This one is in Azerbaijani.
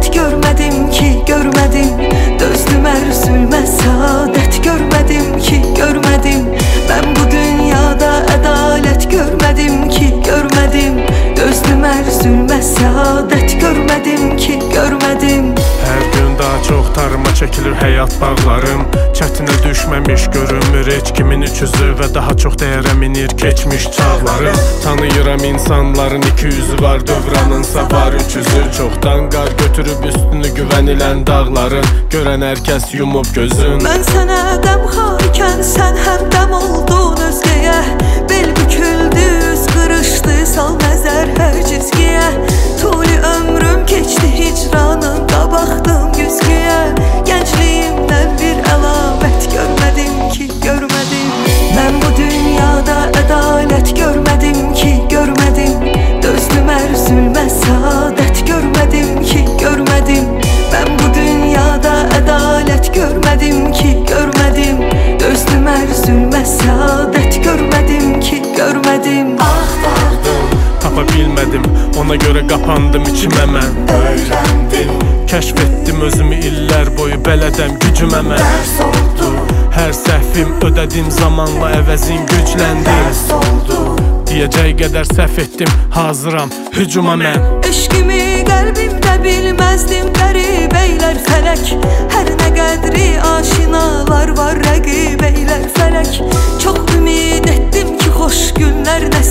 ədalət görmədim ki, görmədim. Dözdüm ərzülmə saadət görmədim ki, görmədim. Mən bu dünyada ədalət görmədim ki, görmədim. Dözdüm ərzülmə saadət görmədim ki, görmədim. Hər gün daha çox tarıma çəkilir həyat bağlarım. Çətinə düşməmiş görünmür heç kimin üçüzü və daha çox dəyərə minir keçmiş çağlarım. Tanıyıram insanların iki yüzü var, dövranınsa var üç yüzü. Çoxdan qar götürüb üstünü güvənilən dağların, görən hər kəs yumub gözün. Mən sənə qəmxar ikən sən həmdəm oldun özgəyə. Bel büküldü, üz qırışdı, sal nəzər hər cizgiyə. Tuli ömrüm keçdi hicranında, baxdım güzgüyə. Gəncliyimdən bir əlamət görmədim ki, görmədim. Mən bu dünyada ədalət görmədim ki, görmədim. Dözdüm ərzülmə saadət görmədim ki, görmədim. Mən bu dünyada ədalət görmədim ki, görmədim. Dözdüm ərzülmə saadət görmədim ki, görmədim. Axtardım, tapa bilmədim, ona görə qapandım içimə mən. Öyrəndim, kəşf etdim özümü illər boyu, bələdəm gücümə mən. dərs oldu, hər səhvim ödədim zamanla, əvəzin gücləndim. dərs oldu. Deyəcək qədər səhv etdim, hazıram hücuma mən. Eşqimi qəlbimdə bilməzdim qəribəylər fələk. Hər nə qədri aşinalar var rəqibəylər fələk. Çox ümid etdim ki xoş günlər